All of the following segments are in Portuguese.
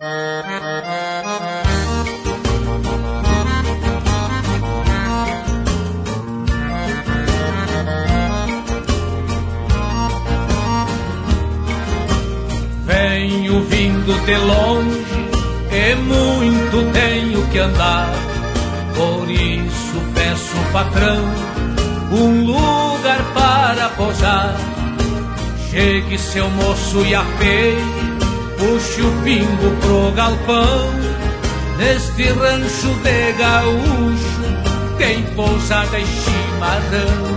Venho vindo de longe e muito tenho que andar, por isso peço patrão um lugar para pousar. Chegue seu moço e apeie, puxe o pingo pro galpão, neste rancho de gaúcho tem pousada e chimarrão.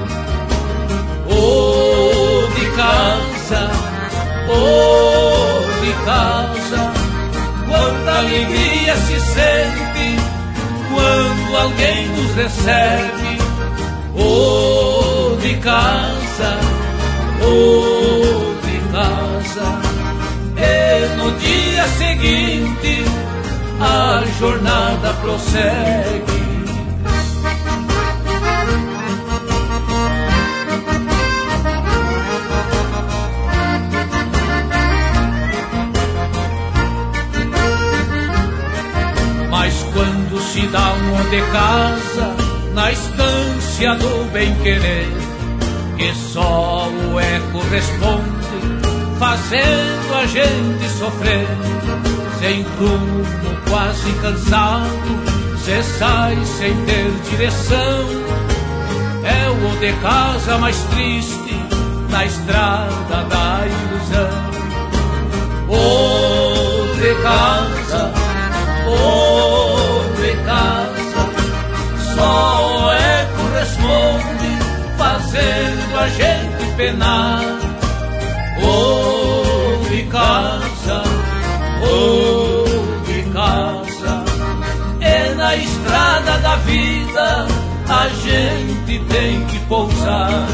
Oh, de casa, oh, de casa, quanta alegria se sente quando alguém nos recebe. Oh, de casa, oh, de casa. E no dia seguinte a jornada prossegue. Mas quando se dá um de casa na estância do bem-querer, que só o eco responde, fazendo a gente sofrer, sem rumo, quase cansado, cê sai sem ter direção. É o de casa mais triste na estrada da ilusão. Oh, de casa, oh, de casa, só o eco responde, fazendo a gente penar. Oh, de casa, oh, de casa. E na estrada da vida a gente tem que pousar.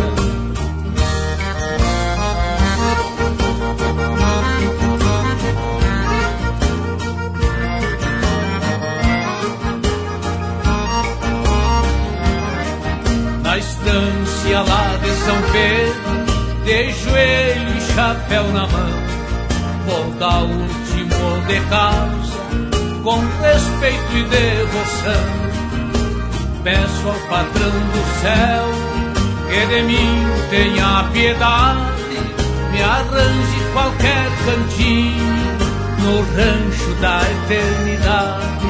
Na estância lá de São Pedro, de joelho e chapéu na mão, vou dar o último de casa, com respeito e devoção. Peço ao patrão do céu que de mim tenha piedade, me arranje qualquer cantinho no rancho da eternidade.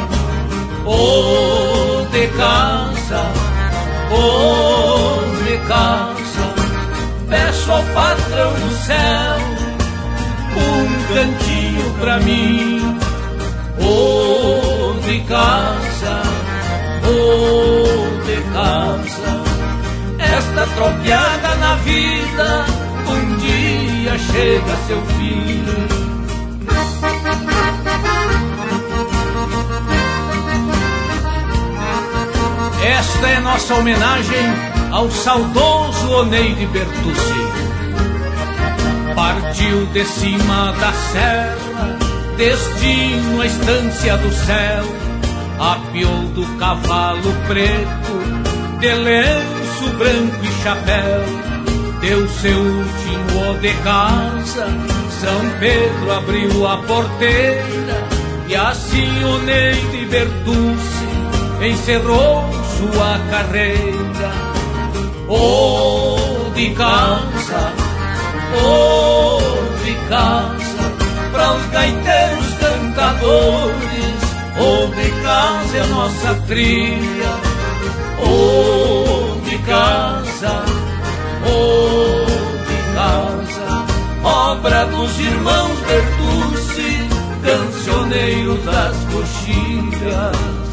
Oh, de casa, oh, de casa, peço ao patrão do céu um cantinho pra mim. Oh, de casa, oh, de casa, esta tropiada na vida um dia chega a seu fim. Esta é nossa homenagem ao saudoso Oneide Bertucci. Partiu de cima da serra, destino à estância do céu, apiou do cavalo preto, de lenço branco e chapéu, deu seu último de casa. São Pedro abriu a porteira e assim Oneide Bertucci encerrou sua carreira. Oh, de casa, oh, de casa, para os gaiteiros cantadores, oh, de casa é nossa trilha. Oh, de casa, oh, de casa, obra dos irmãos Bertucci, cancioneiros das coxilhas.